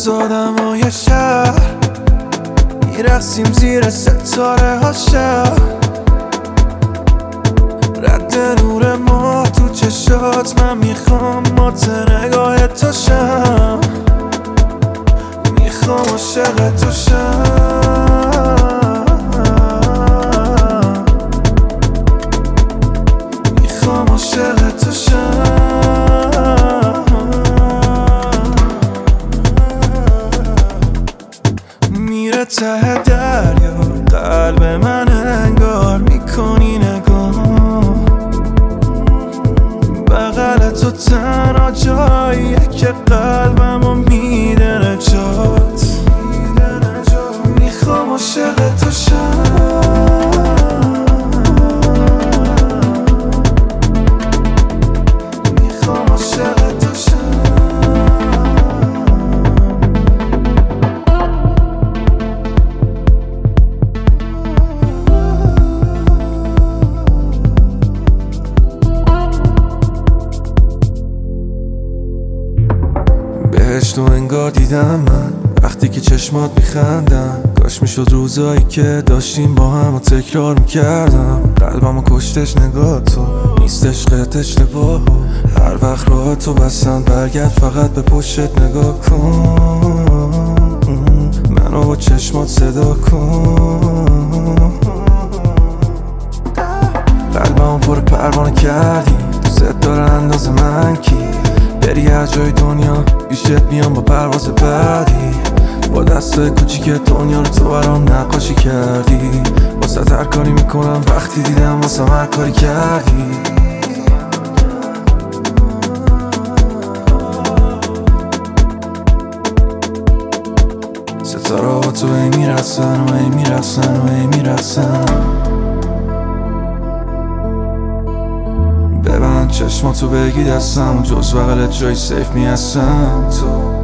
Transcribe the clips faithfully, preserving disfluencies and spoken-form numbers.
از آدمای شهر میرقصیم زیر ستاره ها شهر، رد نور ما تو چشات، من میخوام مات نگاه تو شم، میخوام عاشق تو شم، میخوام عاشق تو شم. میره ته دریا قلب من انگار، میکنی نگاه بغل تو تنها جاییه که قلبمو میده نجات، میخوام عاشق تو شم، میخوام عاشق تو شم. بهشت و انگار دیدم من وقتی که چشمات میخندم، کاش میشد روزایی که داشتیم با هم و تکرار میکردم، قلبمو کشتش نگاه تو، نیست عشقت اشتباه، هر وقت راه تو بستن برگرد فقط به پشتت نگاه کن، منو با چشمات صدا کن، قلبمو پر پروانه کردی، دوست داره انداز من کی، بری هر جای دنیا پیشت میام با پرواز بعدی، با دستای کوچیک دنیا رو تو برام نقاشی کردی، واسه هر کاری میکنم وقتی دیدم واسه هر کاری کردی. ستاره ها تو ای میرسن و ای میرسن و ای میرسن، ببند چشماتو بگی دستم، جز بغلت جای سیف میهستم، تو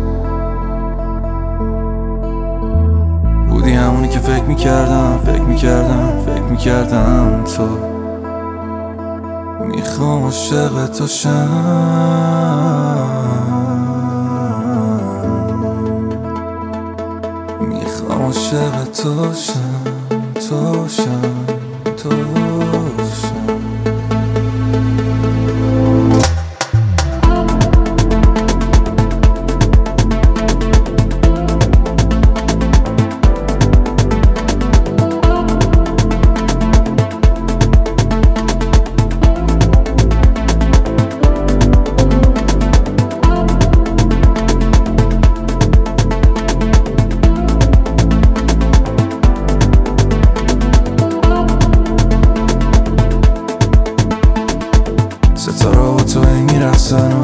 بودی همونی که فکر میکردم فکر میکردم فکر میکردم، تو میخوام عاشق تو شم، میخوام عاشق تو شم، تو شم، تو شم. ستاره ها تو ای میرسن